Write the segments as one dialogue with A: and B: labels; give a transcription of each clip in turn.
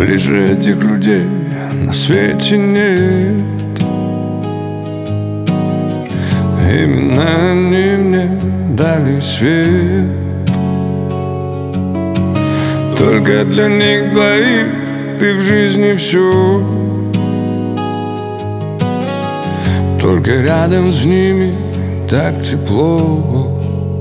A: Ближе этих людей на свете нет. Именно они мне дали свет. Только для них двоих ты в жизни все. Только рядом с ними так тепло.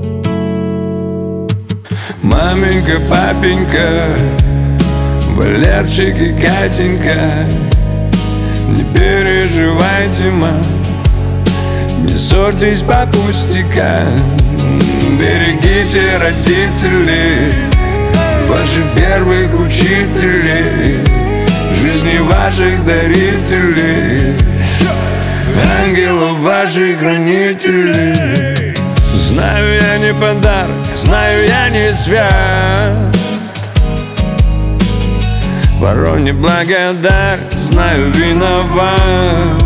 A: Маменька, папенька, Валерчик и Катенька, не переживайте, мам, не ссорьтесь по пустякам. Берегите родителей, ваших первых учителей, жизни ваших дарителей, ангелов ваших хранителей. Знаю, я не подарок, знаю, я не свят, порой не благодарен, знаю, виноват.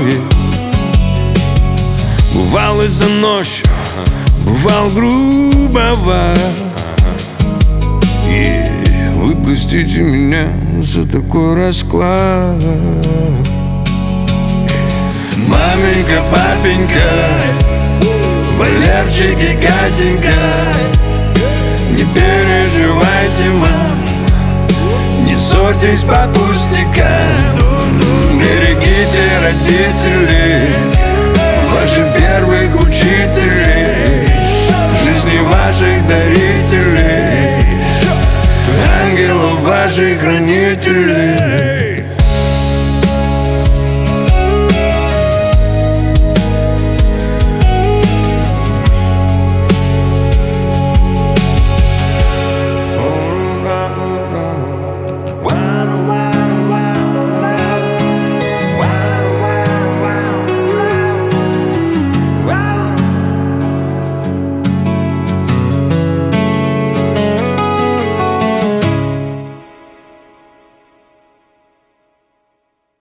A: Бывал и за ночью, бывал грубоват. Вы простите меня за такой расклад. Маменька, папенька, Валерчик и Катенька, не переживайте, мам, не ссорьтесь по пустякам. Берегите родителей, ваших первых учителей, жизни ваших дарителей, ангелов ваших хранителей.